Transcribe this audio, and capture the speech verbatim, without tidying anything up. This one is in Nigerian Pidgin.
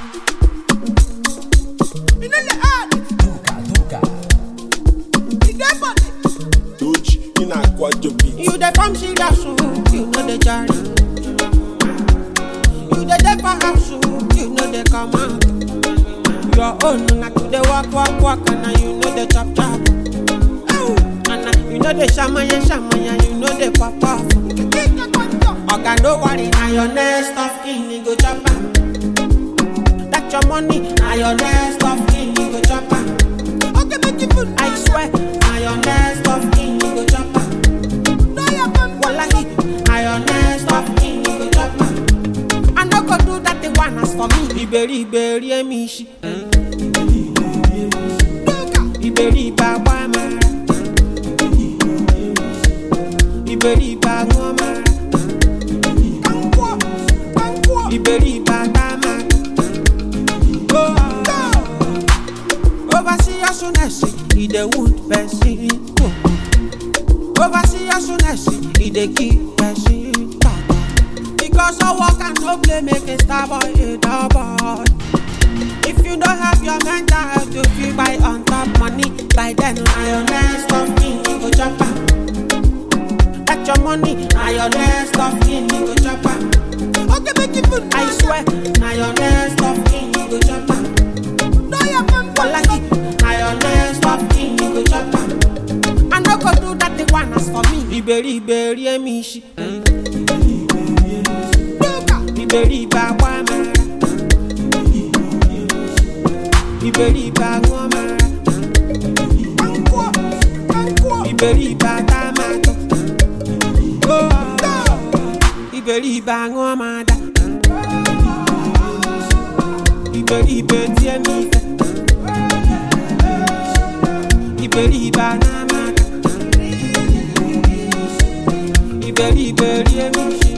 You know the art. Duka, Duka. You get money. Doji, in a quadruple. You the from Shigasu, you know the journey. You the dey for house, you know the command. Your own, not to the walk, walk, walk, and now you know the chop, chop. And now you know the shamaya, shamaya, you know the pop off. Okay, no worry, now your next of kin, you go chop am. That your money, now your next of kin, you go chop am. Okay, make it food. I swear, now your next of kin, you go chop am. No, your fun, wallahi, now your next of kin, you go chop am. I no go do that the one as for me. Iberi, iberi, emishi. Iberi, baba, mara. Iberi, baba, mara. Iberi, baba, mara. Oversee your sonesi, he the wood person. Oversee your sonesi, he the key person. Because I work and no play, make a star boy a double. If you don't have your mental health, you feel by on top money. By then, I your next of kin, you go chop am. That's your money, I your next of kin, you go chop am. Okay, make it food. I swear, I your next of kin, you go chop am. No, your fun, wallahi, I your next of kin, you go chop am. I no go do that the one as for me. Iberi, iberi, emishi. Iberi, baba, mara. Iberi, baba, mara. Iberi, baba, mara. Oh, Iberi, baba, mara. Iberi, iberi, emishi. Iberi, baba, mara. Iberi, iberi, emishi.